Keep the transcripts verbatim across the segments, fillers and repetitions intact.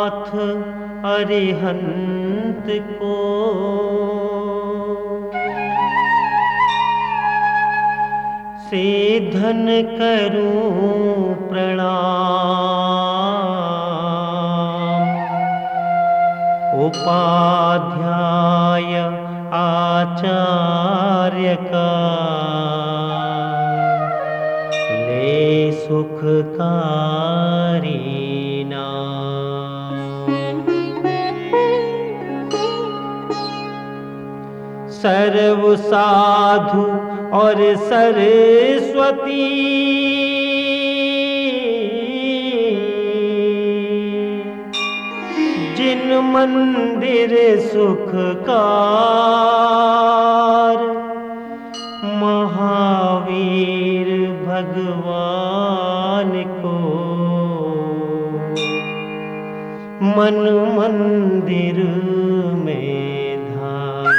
नाथ अरिहंत को सीधन करूं प्रणाम। उपाध्याय आचार्य का ले सुखकारी नाम। सर्व साधु और सरस्वती जिन मंदिर सुखकार महावीर भगवान को मन मंदिर में धार।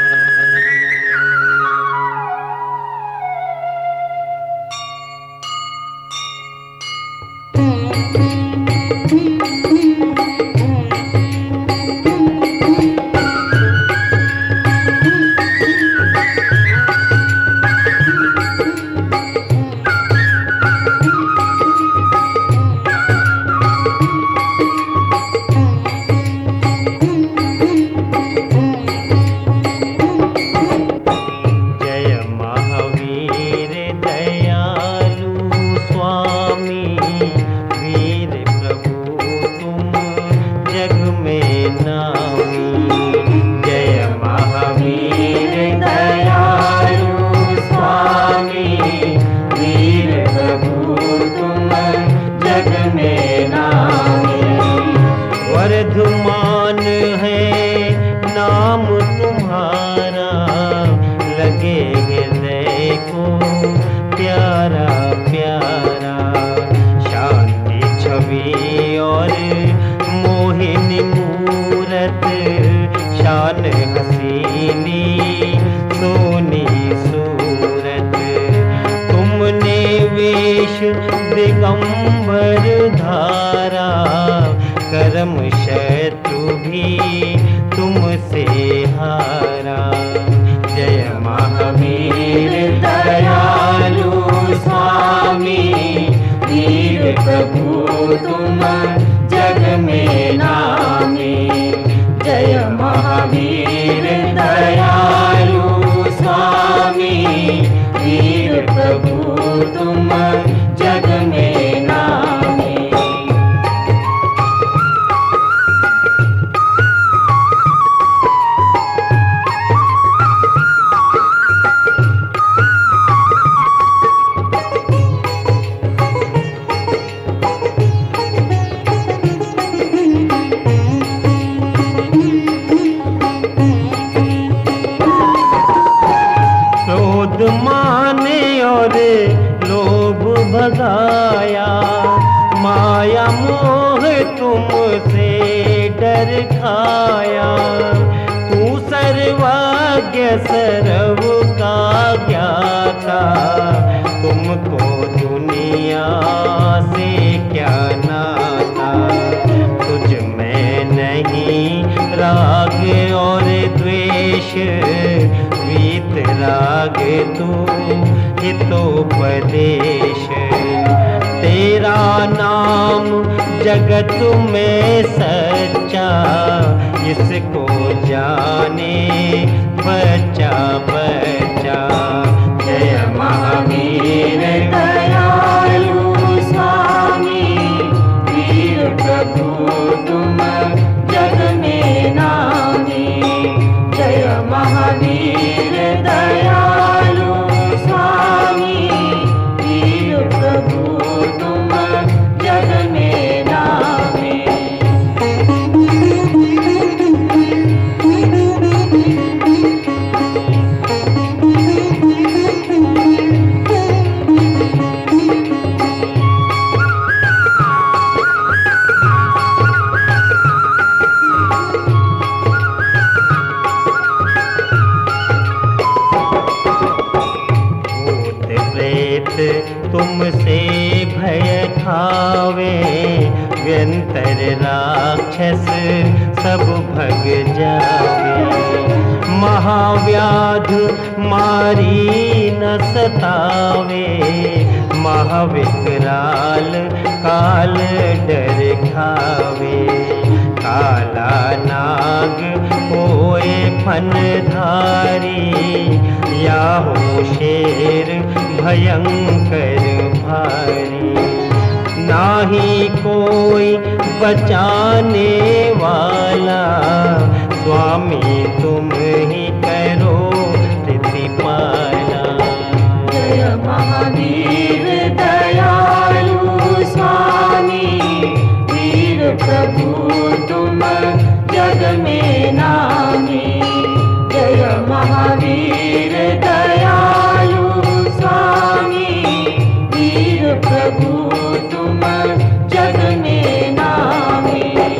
वर्धमान है नाम तुम्हारा, लगे हृदय को प्यारा प्यारा। शांति छवि और मोहिनी मूरत, शान हसीनी सोनी सूरत। तुमने वेश दिगंबर धारा, करम शत्रु भी तुमसे हारा। जय महावीर दयालु स्वामी, वीर प्रभु तुम जग में नामी। जय महावीर दयालु स्वामी, वीर प्रभु तुम जग में नामी। माने और लोभ भगाया, माया मोह तुमसे डर खाया। तू सर्वज्ञ सर्व का ज्ञाता, तुमको दुनिया से क्या नाता। तुझ में नहीं राग और द्वेष, वीत राग तू हितोपदेश। तेरा नाम जगत में सच्चा, इसको जाने बच्चा बच्चा। जय महावीर दयालु स्वामी, वीर प्रभु तुम जग में नामी। जय महावीर दयालु स्वामी, वीर प्रभु तुम जग में नामी। राक्षस सब भग जावे। महाव्याध मारी न सतावे, महाविकराल काल डर खावे। काला नाग होए फनधारी, या हो शेर भयंकर भारी। नाही कोई बचाने वाला, स्वामी तुम ही करो प्रतिपाला। जय महावीर दयालु स्वामी, वीर प्रभु तुम जग में नामी। जय महावीर दयालु स्वामी, वीर प्रभु तुम जग में नामी।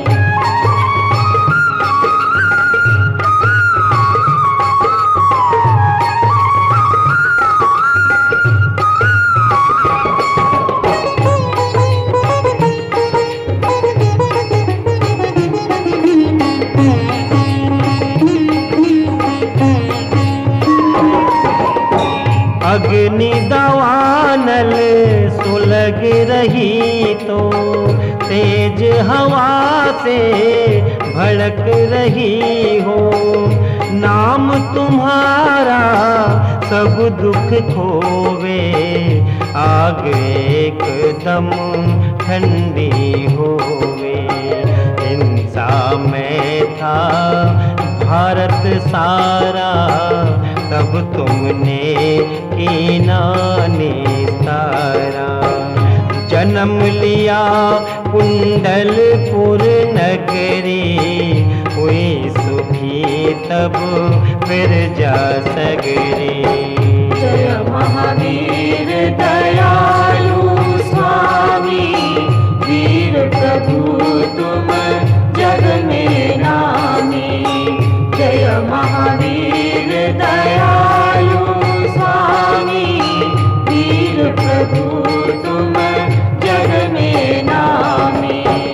अग्नि दवानल सुलग रही तो, तेज हवा से भड़क रही हो। नाम तुम्हारा सब दुख खोवे, आग एकदम ठंडी होवे। हिंसा में था भारत सारा, तब तुमने कीना निस्तारा। जन्म लिया कुंडलपुर नगरी, हुई सुखी तब फिर जा सगरी। जय महावीर दयालु स्वामी, वीर प्रभु तुम जग में नामी। जय महावीर दयालु स्वामी, वीर प्रभु तुम जग में नामी।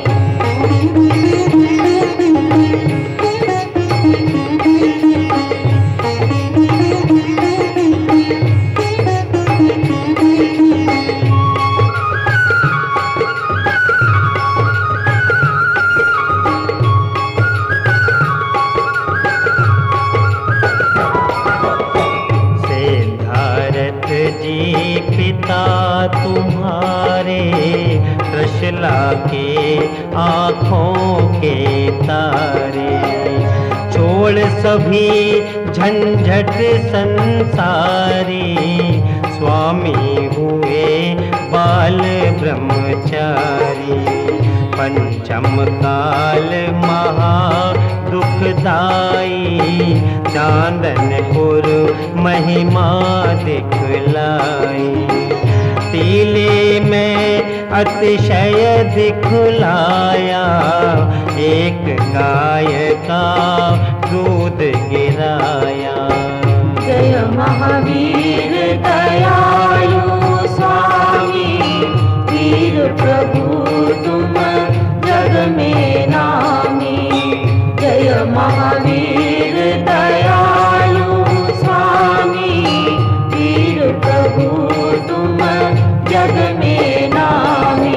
जी पिता तुम्हारे, त्रिशला के आँखों के तारे। छोड़ सभी झंझट संसारी, स्वामी हुए बाल ब्रह्मचारी। पंचम काल महा दुखदाई, चांदनपुर महिमा दिखलाई। तीले में अतिशय दिखलाया, एक गाय का दूध गिराया। जय महावीर दयालु स्वामी, वीर प्रभु तुम जग में नामी। जय महावीर दयालु स्वामी, वीर प्रभु तुम जग में नामी।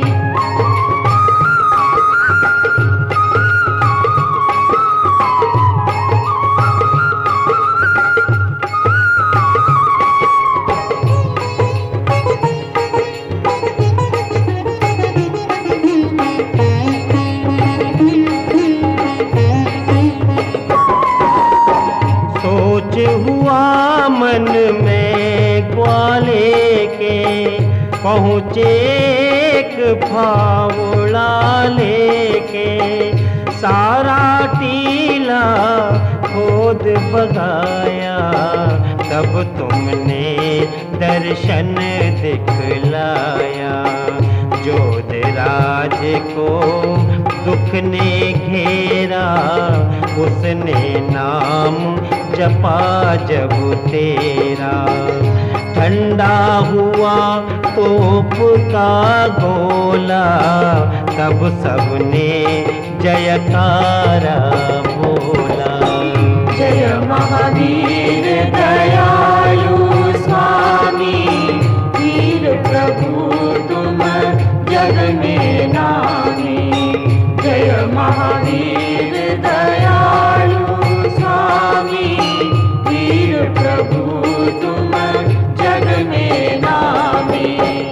हुआ मन में ग्वाले के, पहुँचे एक फावड़ा लेके। सारा टीला खोद बगाया, तब तुमने दर्शन दिखलाया। जोधराज को दुख ने घेरा, उसने नाम जपा जब तेरा। ठंडा हुआ तोप का गोला, तब सबने जयकारा बोला। जय महावीर दयालु स्वामी, वीर प्रभु तुम जग में नामी। जय महावीर दयालु स्वामी, वीर प्रभु तुम जग में नामी।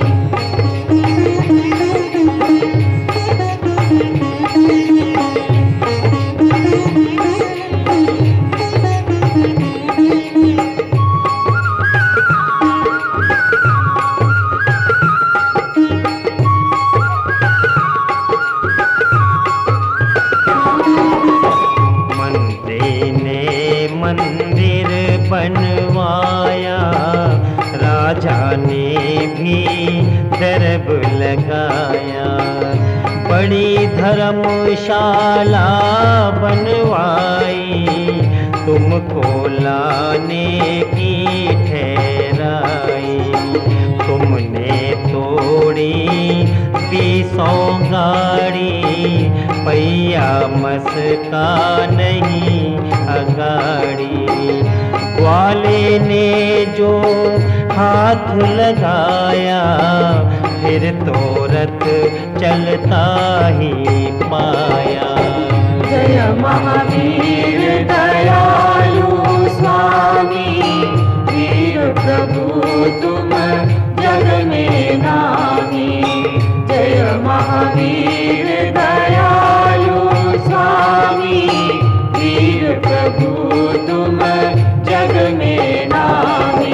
मंदिर बनवाया, राजा ने भी दरब लगाया। बड़ी धर्मशाला बनवाई, तुमको लाने की ठहराई। तुमने तोड़ी बीसों गाड़ी, पैया मस्का नहीं अगाड़ी। ग्वाले ने जो हाथ लगाया, फिर तो रथ चलता ही पाया। जय महावीर दयालु स्वामी, वीर प्रभु तुम जग में नामी। जय महावीर दयालु स्वामी, वीर प्रभु तुम जग में नामी।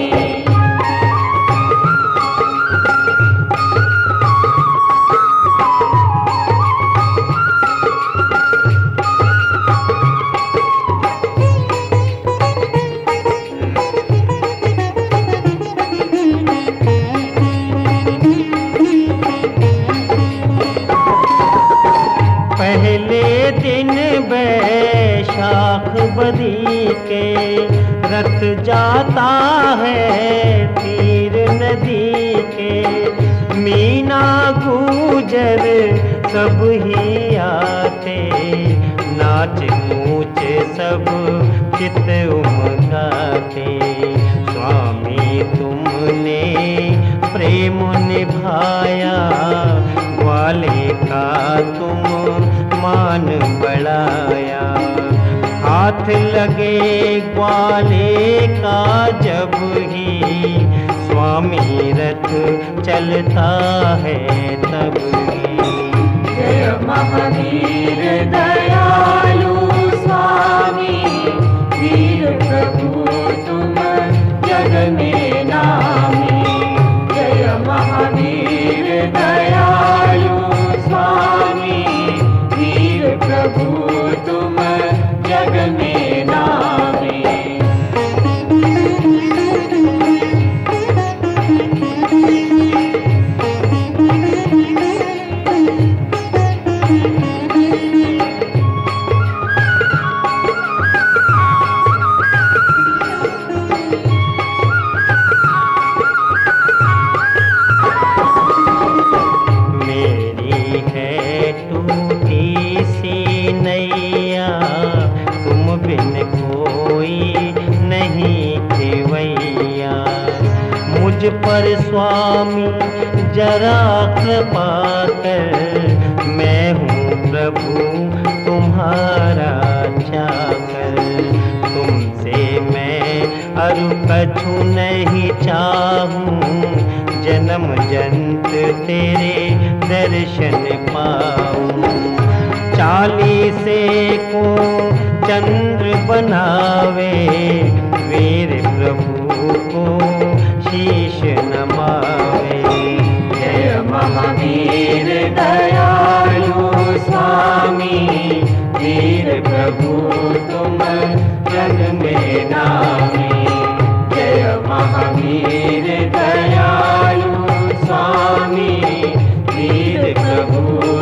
पहले दिन बैशाख बदी के, रथ जाता है तीर नदी के। मीना गुजर सब ही आते, नाच कूच सब चित उमगाते। स्वामी तुमने प्रेम निभाया, ग्वाले का तुम मान बढ़ाया। हाथ लगे ग्वाले का जब ही, स्वामी रथ चलता है तब ही। जय महावीर दयालु स्वामी, वीर प्रभु तुम जग में नामी। जय महावीर दयालु स्वामी, वीर प्रभु तुम जग में नामी। मेरी है टूटी सी नैया, तुम बिन कोई नहीं खेवैया। मुझ पर स्वामी जरा कृपा कर, मैं हूँ प्रभु तुम्हारा चाकर। तुमसे मैं अरु कछु नहीं चाहूँ, जन्म जन्त तेरे दर्शन पाऊं। चालीसे को चंद्र बनावे, वीर प्रभु को शीश नमावे। जय महावीर दयालु स्वामी, वीर प्रभु तुम जग में नामी। जय महावीर दयालु स्वामी, वीर प्रभु